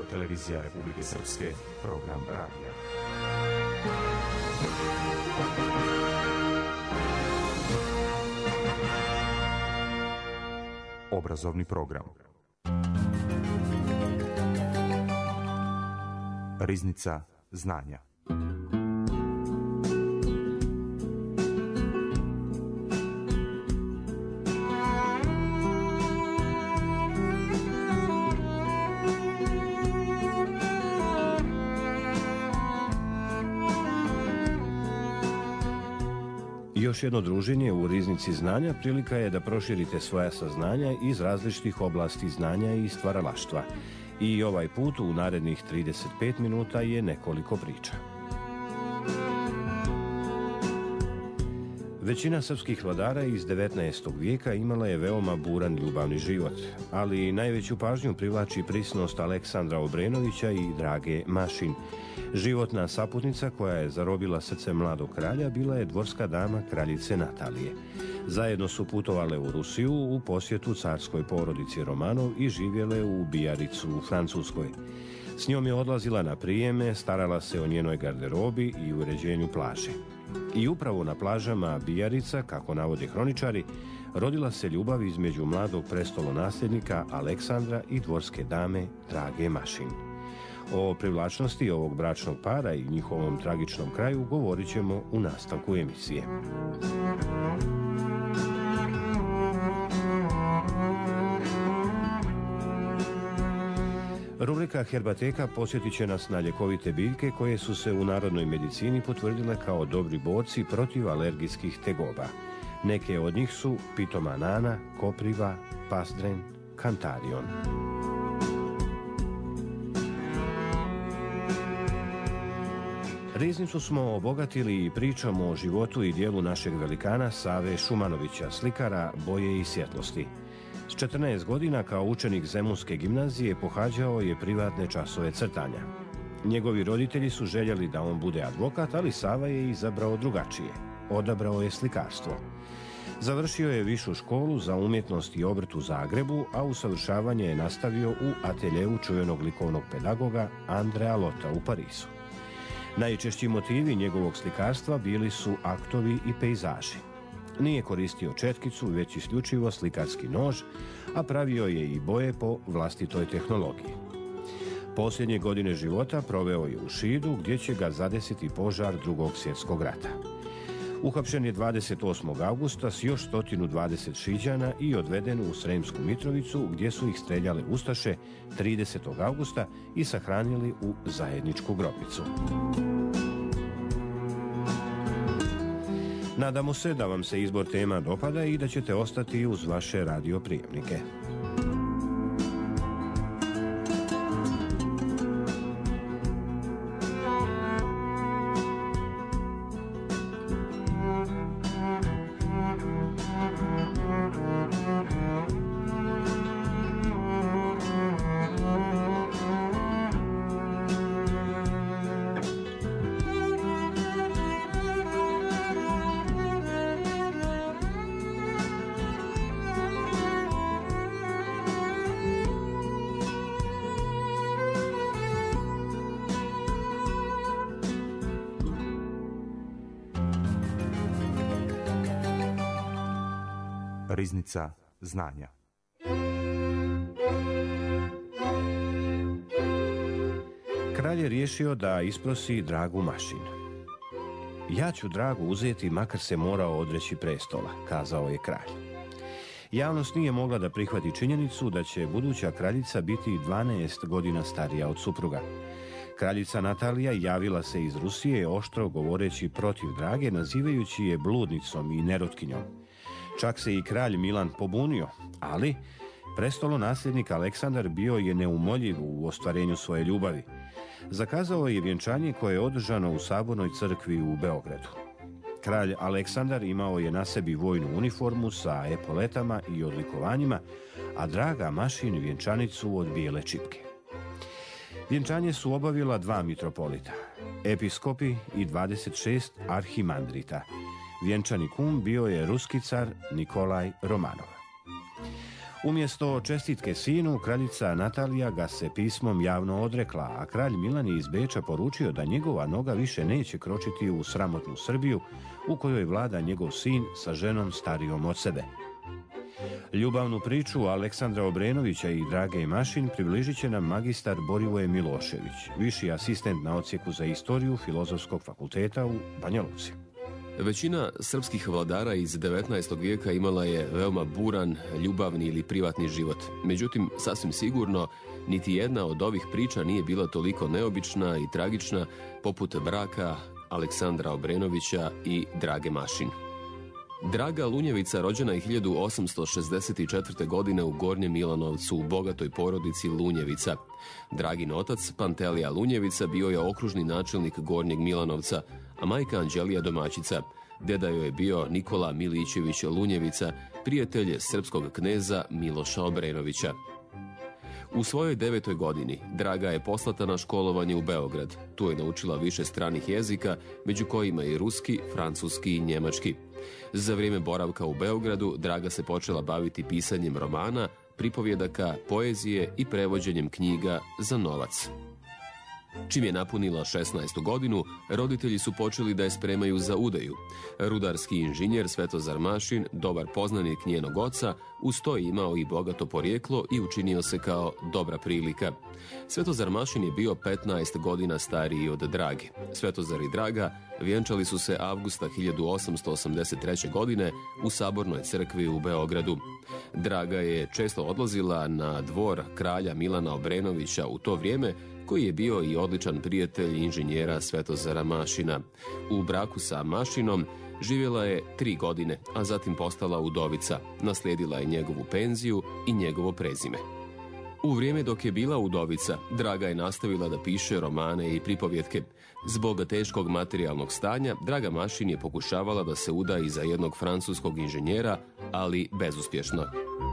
Televizija Republike Srpske, program radija. Obrazovni program. Riznica znanja. Još jedno druženje u Riznici znanja prilika je da proširite svoja saznanja iz različitih oblasti znanja i stvaralaštva. I ovaj put u narednih 35 minuta je nekoliko priča. Većina srpskih vladara iz 19. vijeka imala je veoma buran ljubavni život, ali najveću pažnju privlači prisnost Aleksandra Obrenovića i Drage Mašin. Životna saputnica koja je zarobila srce mladog kralja bila je dvorska dama kraljice Natalije. Zajedno su putovale u Rusiju u posjetu carskoj porodici Romanov i živjele u Bijaricu u Francuskoj. S njom je odlazila na prijeme, starala se o njenoj garderobi i uređenju plaže. I upravo na plažama Bijarica, kako navode hroničari, rodila se ljubav između mladog prestolonasljednika Aleksandra i dvorske dame Drage Mašin. O privlačnosti ovog bračnog para i njihovom tragičnom kraju govorit ćemo u nastavku emisije. Rubrika Herbateka posjetit će nas na ljekovite biljke koje su se u narodnoj medicini potvrdile kao dobri borci protiv alergijskih tegoba. Neke od njih su pitoma nana, kopriva, pastren, kantarion. Riznicu smo obogatili i pričom o životu i dijelu našeg velikana Save Šumanovića, slikara boje i svjetlosti. S 14 godina kao učenik Zemunske gimnazije pohađao je privatne časove crtanja. Njegovi roditelji su željeli da on bude advokat, ali Sava je izabrao drugačije. Odabrao je slikarstvo. Završio je višu školu za umjetnost i obrt u Zagrebu, a usavršavanje je nastavio u ateljeu čuvenog likovnog pedagoga Andrea Lota u Parizu. Najčešći motivi njegovog slikarstva bili su aktovi i pejzaži. Nije koristio četkicu, već isključivo slikarski nož, a pravio je i boje po vlastitoj tehnologiji. Posljednje godine života proveo je u Šidu, gdje će ga zadesiti požar Drugog svjetskog rata. Uhapšen je 28. augusta s još 120 Šiđana i odveden u Sremsku Mitrovicu, gdje su ih streljale ustaše 30. augusta i sahranili u zajedničku grobnicu. Nadamo se da vam se izbor tema dopada i da ćete ostati uz vaše radioprijemnike. Riznica znanja. Kralj je riješio da isprosi Dragu Mašin. Ja ću Dragu uzeti, makar se morao odreći prestola, kazao je kralj. Javnost nije mogla da prihvati činjenicu da će buduća kraljica biti 12 godina starija od supruga. Kraljica Natalija javila se iz Rusije oštro govoreći protiv Drage, nazivajući je bludnicom i nerotkinjom. Čak se i kralj Milan pobunio, ali prestolonasljednik Aleksandar bio je neumoljiv u ostvarenju svoje ljubavi. Zakazao je vjenčanje koje je održano u Sabornoj crkvi u Beogradu. Kralj Aleksandar imao je na sebi vojnu uniformu sa epoletama i odlikovanjima, a Draga Mašin vjenčanicu od bijele čipke. Vjenčanje su obavila 2 mitropolita, episkopi i 26 arhimandrita. Vjenčani kum bio je ruski car Nikolaj Romanov. Umjesto čestitke sinu, kraljica Natalija ga se pismom javno odrekla, a kralj Milan je iz Beča poručio da njegova noga više neće kročiti u sramotnu Srbiju u kojoj vlada njegov sin sa ženom starijom od sebe. Ljubavnu priču Aleksandra Obrenovića i Drage Mašin približit će nam magistar Borivoje Milošević, viši asistent na odsjeku za istoriju Filozofskog fakulteta u Banja Luci. Većina srpskih vladara iz 19. vijeka imala je veoma buran, ljubavni ili privatni život. Međutim, sasvim sigurno, niti jedna od ovih priča nije bila toliko neobična i tragična poput braka Aleksandra Obrenovića i Drage Mašin. Draga Lunjevica rođena je 1864. godine u Gornjem Milanovcu u bogatoj porodici Lunjevica. Dragin otac, Pantelija Lunjevica, bio je okružni načelnik Gornjeg Milanovca, a majka Anđelija domaćica. Deda joj je bio Nikola Milićević Lunjevica, prijatelj srpskog kneza Miloša Obrenovića. U svojoj 9. godini Draga je poslata na školovanje u Beograd. Tu je naučila više stranih jezika, među kojima i ruski, francuski i njemački. Za vrijeme boravka u Beogradu Draga se počela baviti pisanjem romana, pripovjedaka, poezije i prevođenjem knjiga za novac. Čim je napunila 16. godinu, roditelji su počeli da je spremaju za udaju. Rudarski inženjer Svetozar Mašin, dobar poznanik njenog oca, uz to je imao i bogato porijeklo i učinio se kao dobra prilika. Svetozar Mašin je bio 15 godina stariji od Drage. Svetozar i Draga vjenčali su se avgusta 1883. godine u Sabornoj crkvi u Beogradu. Draga je često odlazila na dvor kralja Milana Obrenovića u to vrijeme, koji je bio i odličan prijatelj inženjera Svetozara Mašina. U braku sa Mašinom živjela je 3 godine, a zatim postala udovica. Naslijedila je njegovu penziju i njegovo prezime. U vrijeme dok je bila udovica, Draga je nastavila da piše romane i pripovjetke. Zbog teškog materijalnog stanja, Draga Mašin je pokušavala da se uda i za jednog francuskog inženjera, ali bezuspješno.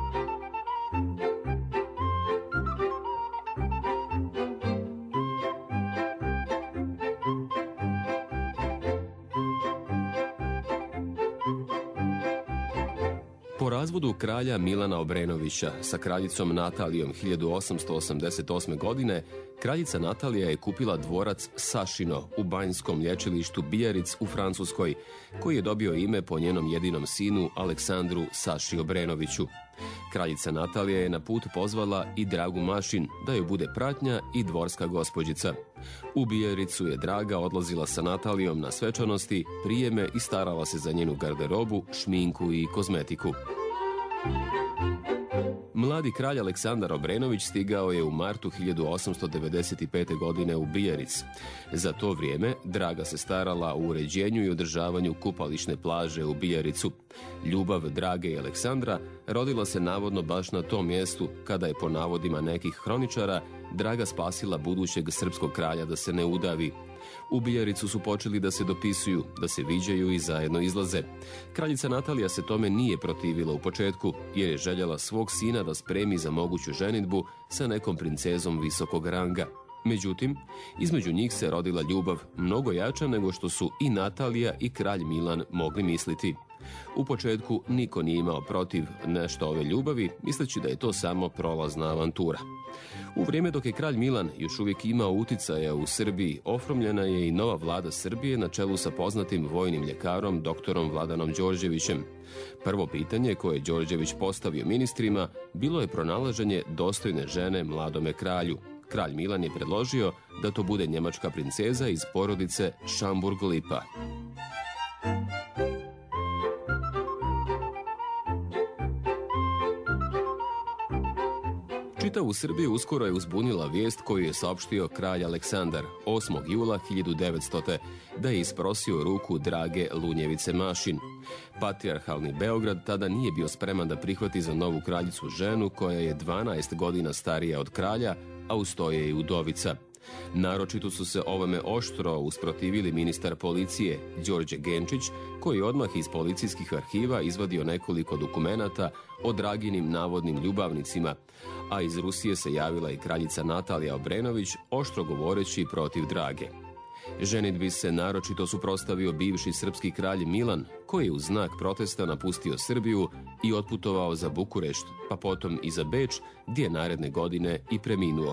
Po razvodu kralja Milana Obrenovića sa kraljicom Natalijom 1888. godine, kraljica Natalija je kupila dvorac Sašino u banjskom lječilištu Bijaric u Francuskoj, koji je dobio ime po njenom jedinom sinu Aleksandru Saši Obrenoviću. Kraljica Natalija je na put pozvala i Dragu Mašin da joj bude pratnja i dvorska gospođica. U Bijaricu je Draga odlazila sa Natalijom na svečanosti, prijeme i starala se za njenu garderobu, šminku i kozmetiku. Mladi kralj Aleksandar Obrenović stigao je u martu 1895. godine u Bijaric. Za to vrijeme Draga se starala o uređenju i održavanju kupališne plaže u Bijaricu. Ljubav Drage i Aleksandra rodila se navodno baš na tom mjestu, kada je po navodima nekih hroničara Draga spasila budućeg srpskog kralja da se ne udavi. U Bijaricu su počeli da se dopisuju, da se viđaju i zajedno izlaze. Kraljica Natalija se tome nije protivila u početku, jer je željela svog sina da spremi za moguću ženidbu sa nekom princezom visokog ranga. Međutim, između njih se rodila ljubav mnogo jača nego što su i Natalija i kralj Milan mogli misliti. U početku niko nije imao protiv nešto ove ljubavi, misleći da je to samo prolazna avantura. U vrijeme dok je kralj Milan još uvijek imao uticaja u Srbiji, ofromljena je i nova vlada Srbije na čelu sa poznatim vojnim ljekarom doktorom Vladanom Đorđevićem. Prvo pitanje koje je Đorđević postavio ministrima bilo je pronalaženje dostojne žene mladome kralju. Kralj Milan je predložio da to bude njemačka princeza iz porodice Šamburg-Lipa. Čitavu Srbiju uskoro je uzbunila vijest koju je saopštio kralj Aleksandar 8. jula 1900. da je isprosio ruku Drage Lunjevice Mašin. Patrijarhalni Beograd tada nije bio spreman da prihvati za novu kraljicu ženu koja je 12 godina starija od kralja, a uz to je i udovica. Naročito su se ovome oštro usprotivili ministar policije Đorđe Genčić, koji odmah iz policijskih arhiva izvadio nekoliko dokumenata o Draginim navodnim ljubavnicima, a iz Rusije se javila i kraljica Natalija Obrenović, oštro govoreći protiv Drage. Ženidbi se naročito suprotstavio bivši srpski kralj Milan, koji je u znak protesta napustio Srbiju i otputovao za Bukurešt, pa potom i za Beč, gdje je naredne godine i preminuo.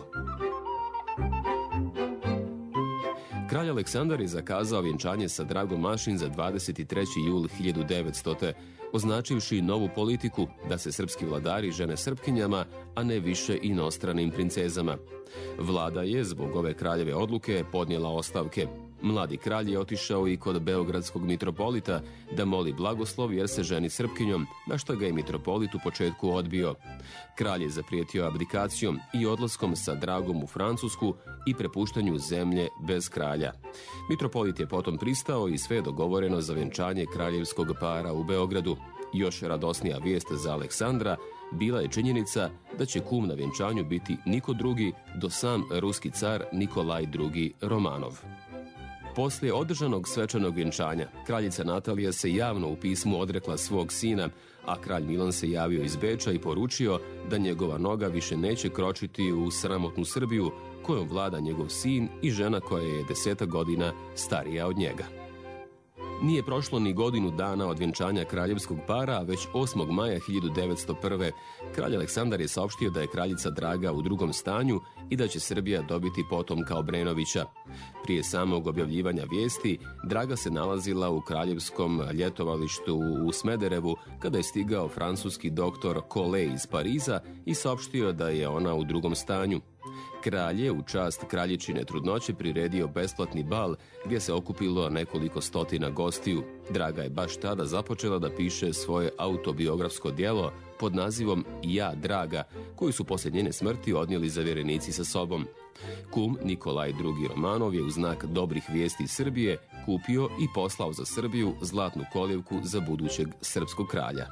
Kralj Aleksandar je zakazao vjenčanje sa Dragom Mašin za 23. jul 1900. označivši novu politiku da se srpski vladari žene Srpkinjama, a ne više inostranim princezama. Vlada je zbog ove kraljeve odluke podnijela ostavke. Mladi kralj je otišao i kod beogradskog mitropolita da moli blagoslov jer se ženi Srpkinjom, na što ga je mitropolit u početku odbio. Kralj je zaprijetio abdikacijom i odlaskom sa Dragom u Francusku i prepuštanju zemlje bez kralja. Mitropolit je potom pristao i sve je dogovoreno za vjenčanje kraljevskog para u Beogradu. Još radosnija vijest za Aleksandra bila je činjenica da će kum na vjenčanju biti niko drugi do sam ruski car Nikolaj II. Romanov. Poslije održanog svečanog vjenčanja, kraljica Natalija se javno u pismu odrekla svog sina, a kralj Milan se javio iz Beča i poručio da njegova noga više neće kročiti u sramotnu Srbiju kojom vlada njegov sin i žena koja je 10 godina starija od njega. Nije prošlo ni godinu dana od vjenčanja kraljevskog para, a već 8. maja 1901. kralj Aleksandar je saopštio da je kraljica Draga u drugom stanju i da će Srbija dobiti potomka Obrenovića. Prije samog objavljivanja vijesti, Draga se nalazila u kraljevskom ljetovalištu u Smederevu kada je stigao francuski doktor Collet iz Pariza i saopštio da je ona u drugom stanju. Kralj je u čast kraljičine trudnoće priredio besplatni bal gdje se okupilo nekoliko stotina gostiju. Draga je baš tada započela da piše svoje autobiografsko djelo pod nazivom Ja, Draga, koju su poslije njene smrti odnijeli zavjerenici sa sobom. Kum Nikolaj II. Romanov je u znak dobrih vijesti iz Srbije kupio i poslao za Srbiju zlatnu kolijevku za budućeg srpskog kralja.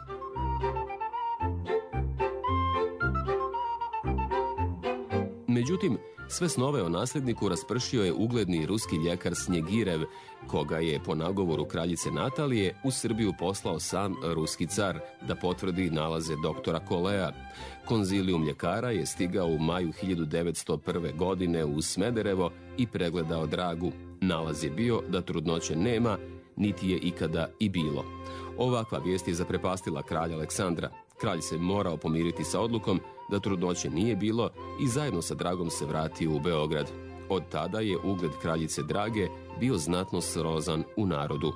Međutim, sve snove o nasljedniku raspršio je ugledni ruski ljekar Snjegirev, koga je po nagovoru kraljice Natalije u Srbiju poslao sam ruski car da potvrdi nalaze doktora Kolea. Konzilijum ljekara je stigao u maju 1901. godine u Smederevo i pregledao Dragu. Nalaz je bio da trudnoće nema, niti je ikada i bilo. Ovakva vijest je zaprepastila kralja Aleksandra. Kralj se morao pomiriti sa odlukom da trudnoće nije bilo i zajedno sa Dragom se vratio u Beograd. Od tada je ugled kraljice Drage bio znatno srozan u narodu.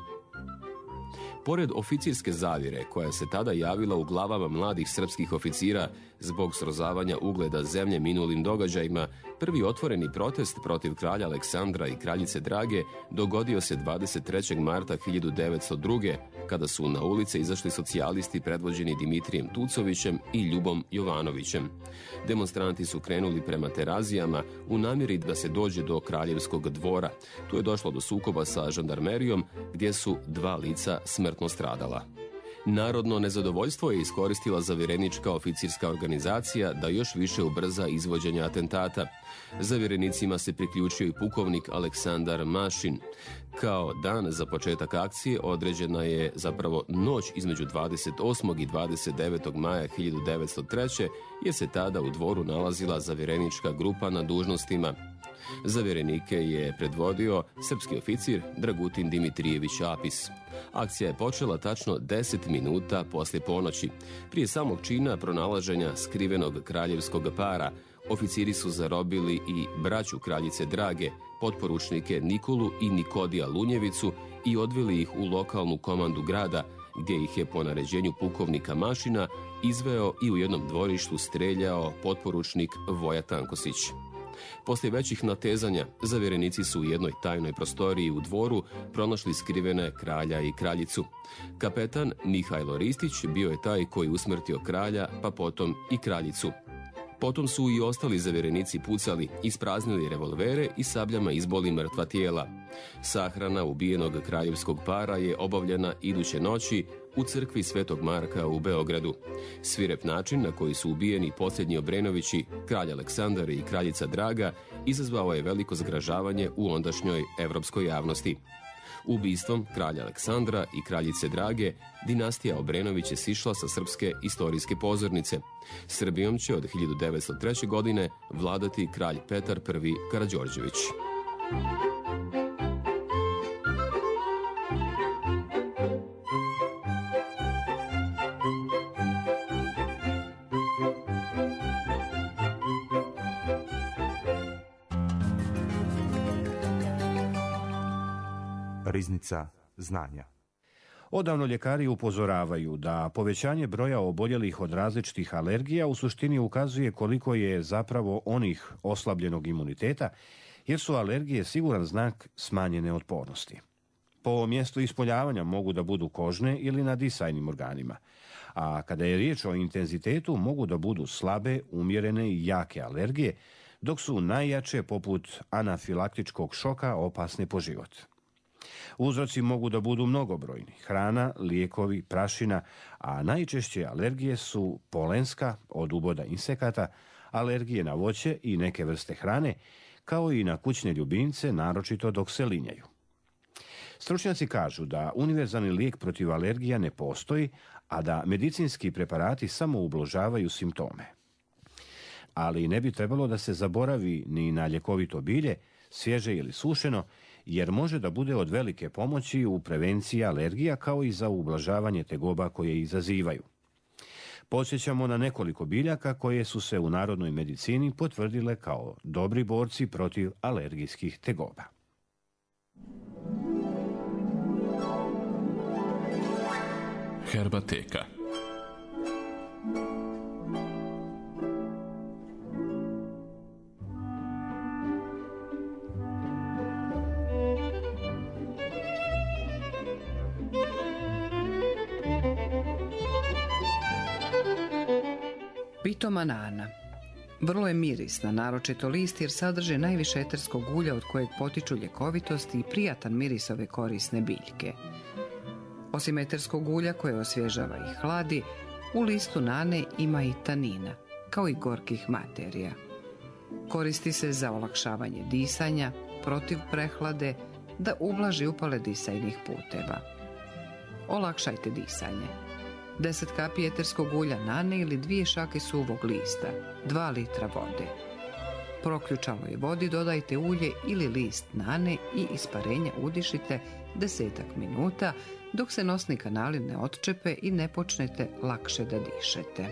Pored oficirske zavjere koja se tada javila u glavama mladih srpskih oficira zbog srozavanja ugleda zemlje minulim događajima, prvi otvoreni protest protiv kralja Aleksandra i kraljice Drage dogodio se 23. marta 1902. kada su na ulice izašli socijalisti predvođeni Dimitrijem Tucovićem i Ljubom Jovanovićem. Demonstranti su krenuli prema Terazijama u namjeri da se dođe do kraljevskog dvora. Tu je došlo do sukoba sa žandarmerijom gdje su 2 lica smrtno stradala. Narodno nezadovoljstvo je iskoristila zavjerenička oficirska organizacija da još više ubrza izvođenje atentata. Zavjerenicima se priključio i pukovnik Aleksandar Mašin. Kao dan za početak akcije određena je zapravo noć između 28. i 29. maja 1903. jer se tada u dvoru nalazila zavjerenička grupa na dužnostima. Zavjerenike je predvodio srpski oficir Dragutin Dimitrijević Apis. Akcija je počela tačno 10 minuta poslije ponoći. Prije samog čina pronalaženja skrivenog kraljevskog para, oficiri su zarobili i braću kraljice Drage, potporučnike Nikolu i Nikodija Lunjevicu i odveli ih u lokalnu komandu grada, gdje ih je po naređenju pukovnika Mašina izveo i u jednom dvorištu streljao potporučnik Voja Tankosić. Poslije većih natezanja, zavjerenici su u jednoj tajnoj prostoriji u dvoru pronašli skrivene kralja i kraljicu. Kapetan Mihajlo Ristić bio je taj koji usmrtio kralja, pa potom i kraljicu. Potom su i ostali zavjerenici pucali, ispraznili revolvere i sabljama izboli mrtva tijela. Sahrana ubijenog kraljevskog para je obavljena iduće noći u crkvi Svetog Marka u Beogradu. Svirep način na koji su ubijeni posljednji Obrenovići, kralj Aleksandar i kraljica Draga, izazvao je veliko zgražavanje u ondašnjoj evropskoj javnosti. Ubistvom kralja Aleksandra i kraljice Drage, dinastija Obrenović je sišla sa srpske istorijske pozornice. Srbijom će od 1903. godine vladati kralj Petar I. Karađorđević. Riznica znanja. Odavno ljekari upozoravaju da povećanje broja oboljelih od različitih alergija u suštini ukazuje koliko je zapravo onih oslabljenog imuniteta, jer su alergije siguran znak smanjene otpornosti. Po mjestu ispoljavanja mogu da budu kožne ili na disajnim organima, a kada je riječ o intenzitetu mogu da budu slabe, umjerene i jake alergije, dok su najjače poput anafilaktičkog šoka opasne po život. Uzroci mogu da budu mnogobrojni: hrana, lijekovi, prašina, a najčešće alergije su polenska od uboda insekata, alergije na voće i neke vrste hrane, kao i na kućne ljubimce, naročito dok se linjaju. Stručnjaci kažu da univerzalni lijek protiv alergija ne postoji, a da medicinski preparati samo ublažavaju simptome. Ali ne bi trebalo da se zaboravi ni na ljekovito bilje, svježe ili sušeno, jer može da bude od velike pomoći u prevenciji alergija kao i za ublažavanje tegoba koje izazivaju. Podsjećamo na nekoliko biljaka koje su se u narodnoj medicini potvrdile kao dobri borci protiv alergijskih tegoba. Herbateka. Pitoma nana. Vrlo je mirisna, naročito list jer sadrži najviše eterskog ulja od kojeg potiču ljekovitost i prijatan miris ove korisne biljke. Osim eterskog ulja koje osvježava i hladi, u listu nane ima i tanina, kao i gorkih materija. Koristi se za olakšavanje disanja, protiv prehlade, da ublaži upale disajnih puteva. Olakšajte disanje. 10 kapi eterskog ulja nane ili 2 šake suvog lista, 2 litra vode. Proključaloj vodi dodajte ulje ili list nane i isparenja udišite 10 minuta dok se nosni kanali ne otčepe i ne počnete lakše da dišete.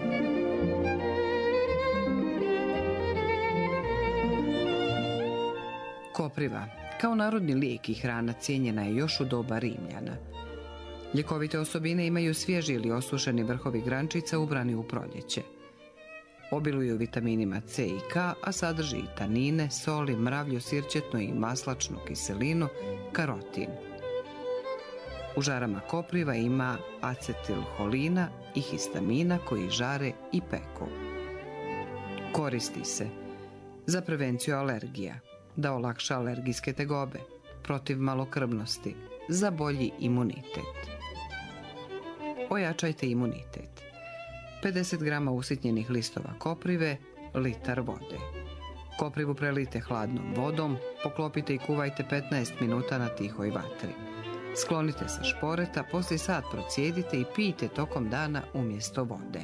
Kopriva. Kao narodni lijek i hrana cijenjena je još u doba Rimljana. Ljekovite osobine imaju svježi ili osušeni vrhovi grančica ubrani u proljeće. Obiluju vitaminima C i K, a sadrži i tanine, soli, mravlju, sirćetnu i maslačnu kiselinu, karotin. U žarama kopriva ima acetilholina i histamina koji žare i peku. Koristi se za prevenciju alergija, da olakša alergijske tegobe, protiv malokrvnosti, za bolji imunitet. Ojačajte imunitet. 50 grama usitnjenih listova koprive, litar vode. Koprivu prelijte hladnom vodom, poklopite i kuvajte 15 minuta na tihoj vatri. Sklonite sa šporeta, poslije sat procijedite i pijte tokom dana umjesto vode.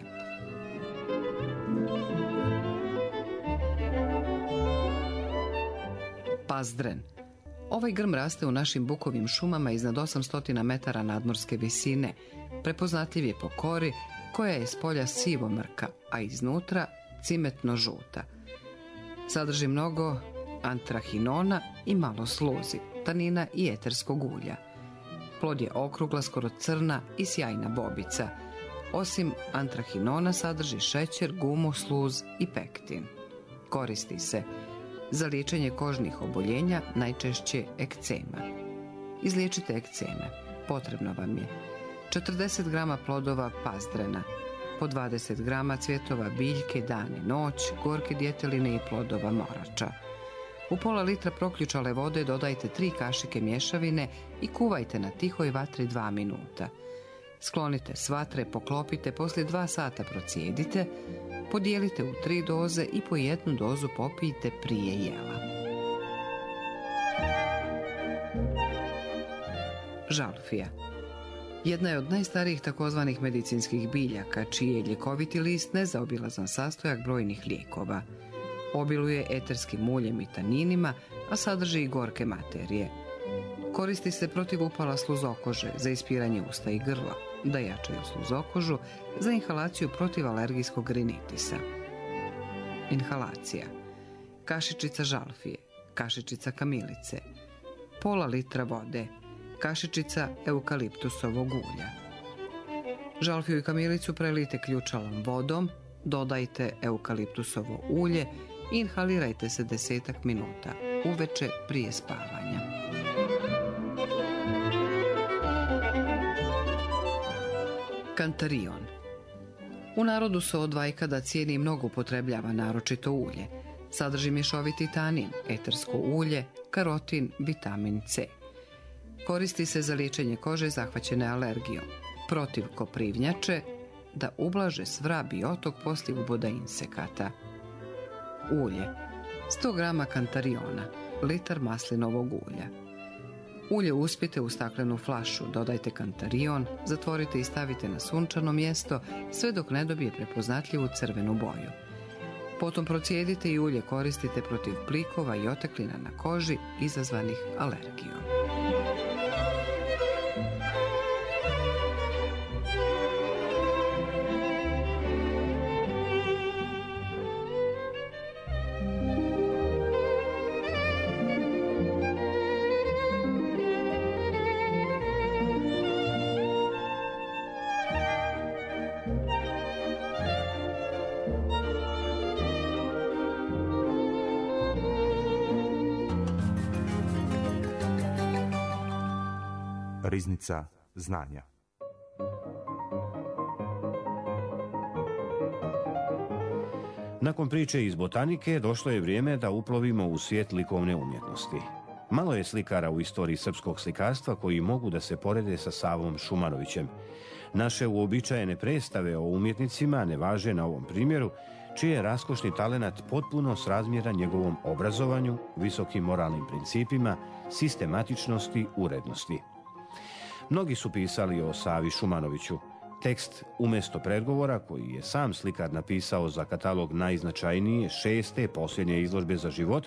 Pazdren. Ovaj grm raste u našim bukovim šumama iznad 800 metara nadmorske visine. Prepoznatljiv je po kori koja je s polja sivo mrka, a iznutra cimetno žuta. Sadrži mnogo antrahinona i malo sluzi, tanina i eterskog ulja. Plod je okrugla, skoro crna i sjajna bobica. Osim antrahinona sadrži šećer, gumu, sluz i pektin. Koristi se za liječenje kožnih oboljenja, najčešće ekcema. Izliječite ekceme. Potrebno vam je 40 grama plodova pazdrena, po 20 grama cvjetova biljke dan i noć, gorke djeteline i plodova morača. U pola litra proključale vode dodajte 3 kašike mješavine i kuvajte na tihoj vatri 2 minuta. Sklonite s vatre, poklopite, poslije 2 sata procijedite, podijelite u 3 doze i po 1 dozu popijte prije jela. Žalfija. Jedna je od najstarijih takozvanih medicinskih biljaka, čiji je ljekoviti list nezaobilazan sastojak brojnih lijekova. Obiluje eterskim uljem i taninima, a sadrži i gorke materije. Koristi se protiv upala sluzokože, za ispiranje usta i grla, da jačaju sluzokožu, za inhalaciju protiv alergijskog rinitisa. Inhalacija. Kašičica žalfije, kašičica kamilice. pola litra vode, kašičica eukaliptusovog ulja. Žalfiju i kamilicu prelijte ključalom vodom, dodajte eukaliptusovo ulje i inhalirajte se 10 minuta, uveče prije spavanja. Kantarion. U narodu se od vajkada cijeni i mnogo upotrebljava naročito ulje. Sadrži mješoviti tanin, etersko ulje, karotin, vitamin C. Koristi se za liječenje kože zahvaćene alergijom, protiv koprivnjače, da ublaže svrab i otok poslije uboda insekata. Ulje. 100 grama kantariona, litar maslinovog ulja. Ulje uspite u staklenu flašu, dodajte kantarion, zatvorite i stavite na sunčano mjesto sve dok ne dobije prepoznatljivu crvenu boju. Potom procijedite i ulje koristite protiv plikova i oteklina na koži izazvanih alergijom. Riznica znanja. Nakon priče iz botanike došlo je vrijeme da uplovimo u svijet likovne umjetnosti. Malo je slikara u istoriji srpskog slikarstva koji mogu da se porede sa Savom Šumanovićem. Naše uobičajene predstave o umjetnicima ne važe na ovom primjeru, čiji je raskošni talenat potpuno srazmjeran njegovom obrazovanju, visokim moralnim principima, sistematičnosti, urednosti. Mnogi su pisali o Savi Šumanoviću. Tekst umjesto predgovora, koji je sam slikar napisao za katalog najznačajnije 6. posljednje izložbe za života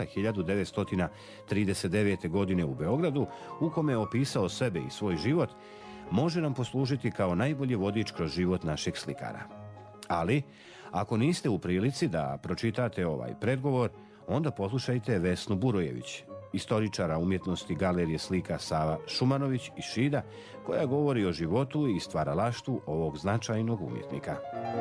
1939. godine u Beogradu, u kome je opisao sebe i svoj život, može nam poslužiti kao najbolji vodič kroz život našeg slikara. Ali, ako niste u prilici da pročitate ovaj predgovor, onda poslušajte Vesnu Burojević, istoričara umjetnosti Galerije slika Sava Šumanović iz Šida, koja govori o životu i stvaralaštvu ovog značajnog umjetnika.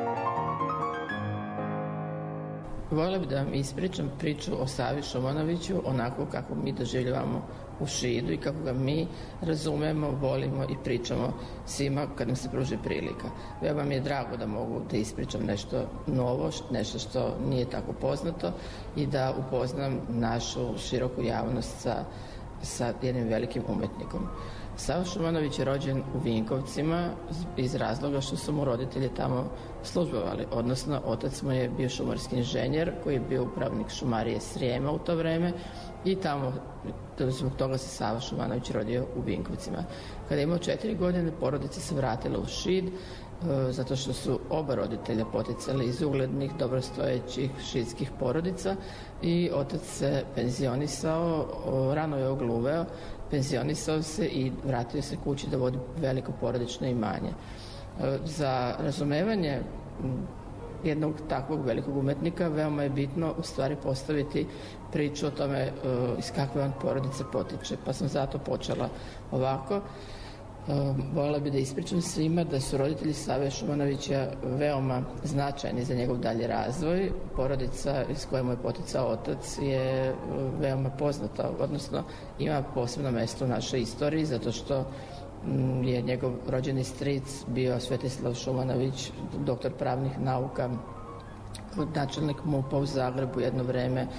Voljela bih da vam ispričam priču o Savi Šumanoviću onako kako mi doživljavamo u Šidu i kako ga mi razumemo, volimo i pričamo svima kad nam se pruži prilika. Veoma mi je drago da mogu da ispričam nešto novo, nešto što nije tako poznato i da upoznam našu široku javnost sa jednim velikim umjetnikom. Sava Šumanović je rođen u Vinkovcima iz razloga što su mu roditelji tamo službovali, odnosno otac mu je bio šumarski inženjer koji je bio upravnik šumarije Srijema u to vreme i tamo zbog toga se Sava Šumanović rodio u Vinkovcima. Kada je imao 4 godine, porodica se vratila u Šid zato što su oba roditelja poticali iz uglednih, dobrostojećih šidskih porodica i otac se penzionisao, rano je ogluveo, penzionisao se i vratio se kući da vodi veliko porodično imanje. Za razumevanje jednog takvog velikog umetnika veoma je bitno u stvari postaviti priču o tome iz kakve on porodice potiče, pa sam zato počela ovako. Voljela bi da ispričam svima da su roditelji Save Šumanovića veoma značajni za njegov dalji razvoj. Porodica iz koje mu je poticao otac je veoma poznata, odnosno ima posebno mjesto u našoj istoriji, zato što je njegov rođeni stric bio Svetislav Šumanović, doktor pravnih nauka, načelnik MUP-a u Zagrebu jedno vreme.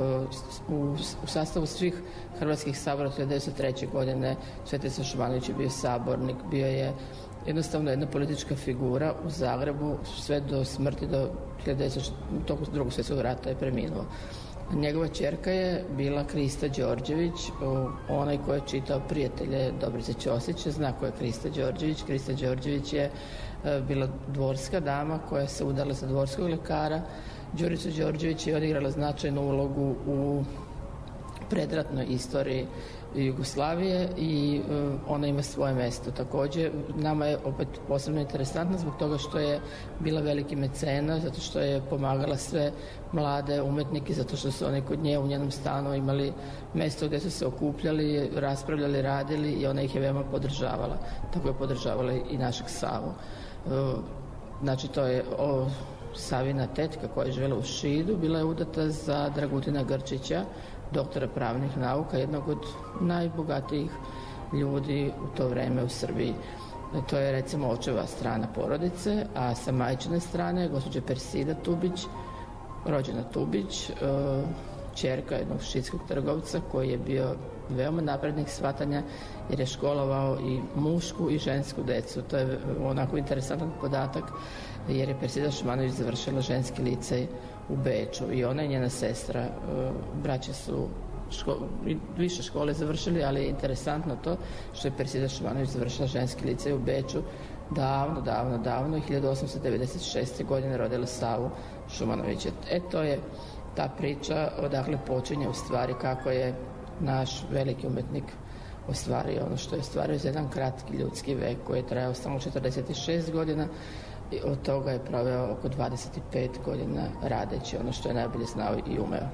U sastavu svih hrvatskih sabora 1903. godine Svetislav Šumanović je bio sabornik, bio je jednostavno jedna politička figura u Zagrebu sve do smrti, do Drugog svjetskog rata je preminuo. Njegova ćerka je bila Krista Đorđević, onaj ko je čitao Prijatelje Dobrice Ćosića, zna ko je Krista Đorđević. Krista Đorđević je bila dvorska dama koja se udala za dvorskog lekara. Đurica Đorđević je odigrala značajnu ulogu u predratnoj istoriji Jugoslavije i ona ima svoje mjesto. Također, nama je opet posebno interesantna zbog toga što je bila veliki mecena, zato što je pomagala sve mlade umetnike, zato što su oni kod nje u njenom stanu imali mjesto gdje su se okupljali, raspravljali, radili i ona ih je veoma podržavala. Tako je podržavala i našeg Savu. Znači, to je Savina tetka koja je živjela u Šidu, bila je udata za Dragutina Grčića, doktora pravnih nauka, jednog od najbogatijih ljudi u to vrijeme u Srbiji. To je recimo očeva strana porodice, a sa majčine strane gospođa Persida Tubić, rođena Tubić, ćerka jednog šidskog trgovca koji je bio veoma naprednih shvatanja jer je školovao i mušku i žensku decu. To je onako interesantan podatak jer je Persida Šumanović završila ženski licej u Beču i ona i njena sestra, braća su više škole završili, ali je interesantno to što je Persida Šumanović završila ženski licej u Beču davno i 1896. godine rodila Savu Šumanovića. To je ta priča odakle počinje u stvari kako je naš veliki umetnik ostvario ono što je ostvario za jedan kratki ljudski vek koji je trajao samo 46 godina i od toga je proveo oko 25 godina radeći ono što je najbolje znao i umeo.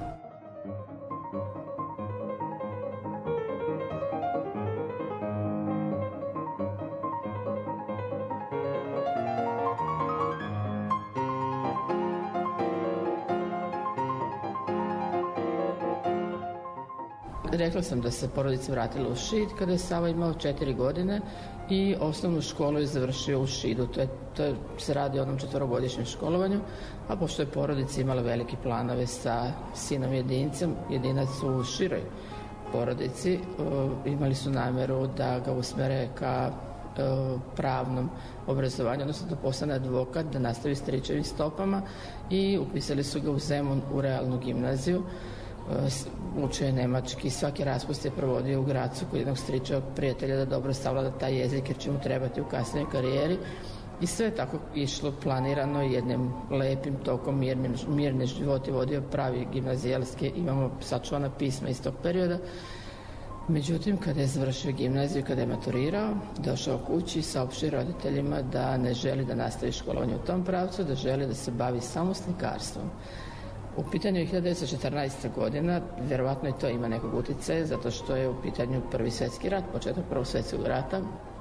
Rekla sam da se porodica vratila u Šid kada je Sava imao 4 godine i osnovnu školu je završio u Šidu. To se radi o onom 4-godišnjem školovanju, a pošto je porodica imala velike planove sa sinom jedincem, jedinac u široj porodici, imali su namjeru da ga usmere ka pravnom obrazovanju, odnosno da postane advokat, da nastavi stričevim stopama i upisali su ga u Zemun u realnu gimnaziju. Učio je nemački, svaki raspust je provodio u Gracu kod jednog stričevog prijatelja da dobro savlada taj jezik jer će mu trebati u kasnijoj karijeri i sve je tako išlo planirano jednim lepim tokom, mirni život je vodio pravi gimnazijalski, imamo sačuvana pisma iz tog perioda. Međutim, kada je završio gimnaziju i kada je maturirao, došao kući i saopštio roditeljima da ne želi da nastavi školovanje u tom pravcu, da želi da se bavi samo slikarstvom. U pitanju je 1914. godina, vjerovatno i to ima nekog utjecaja, zato što je u pitanju Prvi svjetski rat, početak Prvog svjetskog rata.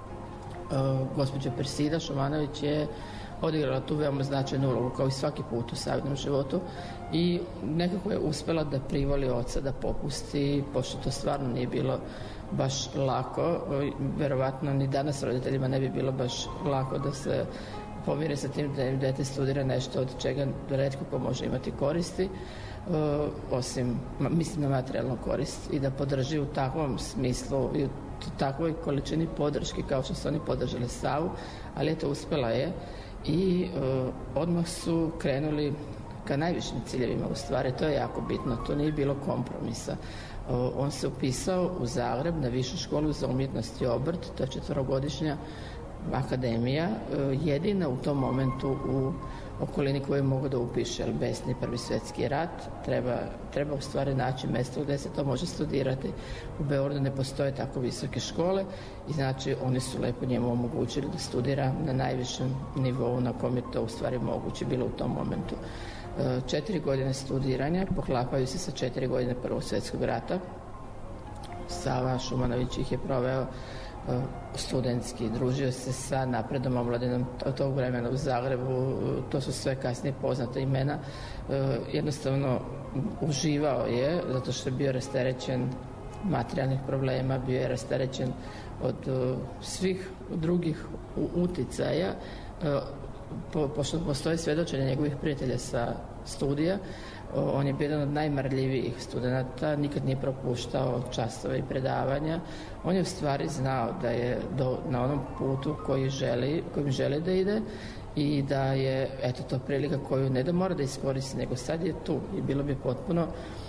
Gospođa Persida Šumanović je odigrala tu veoma značajnu ulogu, kao i svaki put u Savinom životu, i nekako je uspjela da privoli oca da popusti, pošto to stvarno nije bilo baš lako. Vjerovatno ni danas roditeljima ne bi bilo baš lako da se pomire sa tim da im dete studira nešto od čega retko ko može imati koristi, osim, mislim na materijalnu korist, i da podrži u takvom smislu i u takvoj količini podrške kao što su oni podržali Savu, ali eto, uspjela je i odmah su krenuli ka najvišim ciljevima. U stvari, to je jako bitno, to nije bilo kompromisa. On se upisao u Zagreb na Višu školu za umjetnost i obrt, to je 4-godišnja akademija, jedina u tom momentu u okolini koju je mogao da upiše, jer besni Prvi svjetski rat, treba u stvari naći mjesto gdje se to može studirati. U Beogradu ne postoje tako visoke škole i znači oni su lepo njemu omogućili da studira na najvišem nivou na kom je to u stvari moguće bilo u tom momentu. 4 godine studiranja poklapaju se sa 4 godine Prvog svjetskog rata. Sava Šumanović ih je proveo studentski, družio se sa naprednom omladinom tog vremena u Zagrebu, to su sve kasnije poznata imena. Jednostavno uživao je, zato što je bio rasterećen materijalnih problema, bio je rasterećen od svih drugih uticaja, pošto postoje svjedočenje njegovih prijatelja sa studija. On je bio jedan od najmarljivijih studenata, nikad nije propuštao časove i predavanja. On je u stvari znao da je na onom putu kojim želi da ide i da je eto to prilika koju ne da mora da iskoristi, nego sad je tu i bilo bi potpuno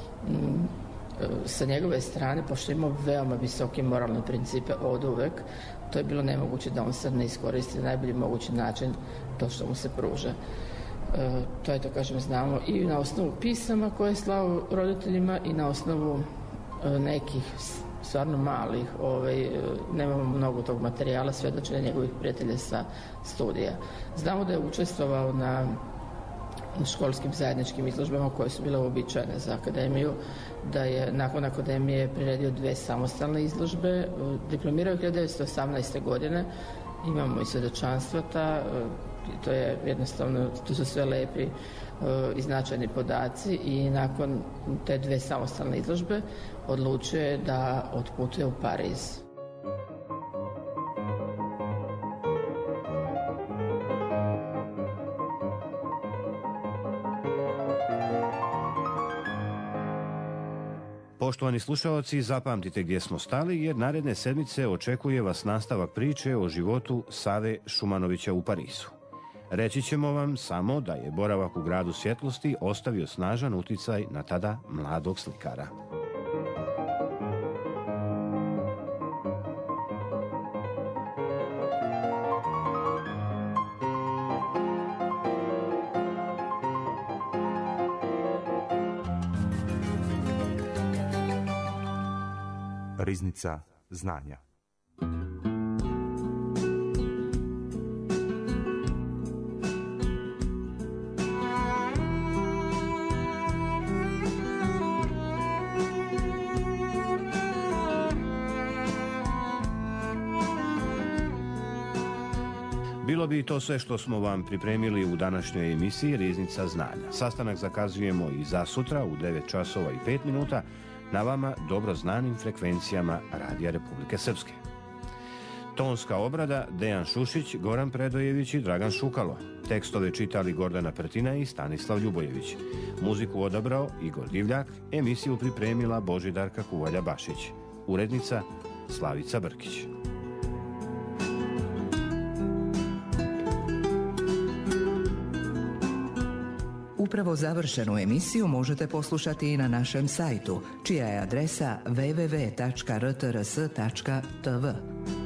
sa njegove strane, pošto je imao veoma visoke moralne principe od uvek, to je bilo nemoguće da on sad ne iskoristi na najbolji mogući način to što mu se pruža. To je to, kažem, znamo i na osnovu pisama koje je slao roditeljima i na osnovu nekih stvarno malih, nemamo mnogo tog materijala, svedočenja njegovih prijatelja sa studija. Znamo da je učestvovao na školskim zajedničkim izložbama koje su bile uobičajene za akademiju, da je nakon akademije priredio 2 samostalne izložbe, diplomirao 1918. godine, imamo i svedočanstva to je jednostavno, to su sve lepi i značajni podaci i nakon te 2 samostalne izložbe odlučio je da otputuje u Pariz. Poštovani slušalci, zapamtite gdje smo stali jer naredne sedmice očekuje vas nastavak priče o životu Save Šumanovića u Parizu. Reći ćemo vam samo da je boravak u gradu svjetlosti ostavio snažan uticaj na tada mladog slikara. Riznica znanja. Bilo bi to sve što smo vam pripremili u današnjoj emisiji Riznica znanja. Sastanak zakazujemo i za sutra u 9 časova i 5 minuta na vama dobro znanim frekvencijama Radija Republike Srpske. Tonska obrada Dejan Šušić, Goran Predojević i Dragan Šukalo. Tekstove čitali Gordana Prtina i Stanislav Ljubojević. Muziku odabrao Igor Divljak, emisiju pripremila Božidarka Kuvalja-Bašić. Urednica Slavica Brkić. Upravo završenu emisiju možete poslušati i na našem sajtu, čija je adresa www.rtrs.tv.